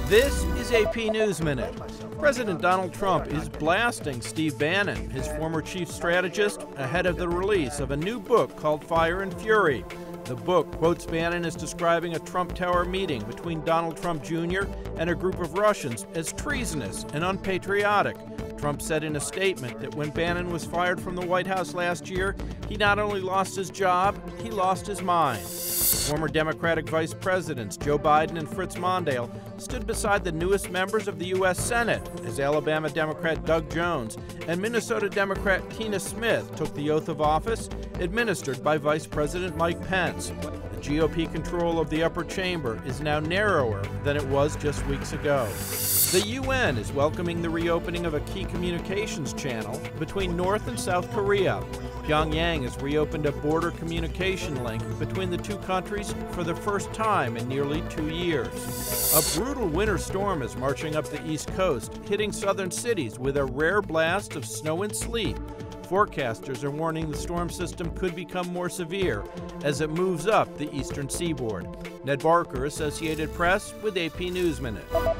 This is AP News Minute. President Donald Trump is blasting Steve Bannon, his former chief strategist, ahead of the release of a new book called Fire and Fury. The book quotes Bannon as describing a Trump Tower meeting between Donald Trump Jr. and a group of Russians as treasonous and unpatriotic. Trump said in a statement that when Bannon was fired from the White House last year, he not only lost his job, he lost his mind. Former Democratic Vice Presidents Joe Biden and Fritz Mondale stood beside the newest members of the U.S. Senate as Alabama Democrat Doug Jones and Minnesota Democrat Tina Smith took the oath of office administered by Vice President Mike Pence. The GOP control of the upper chamber is now narrower than it was just weeks ago. The UN is welcoming the reopening of a key communications channel between North and South Korea. Pyongyang has reopened a border communication link between the two countries for the first time in nearly 2 years. A brutal winter storm is marching up the East Coast, hitting southern cities with a rare blast of snow and sleet. Forecasters are warning the storm system could become more severe as it moves up the eastern seaboard. Ned Barker, Associated Press, with AP News Minute.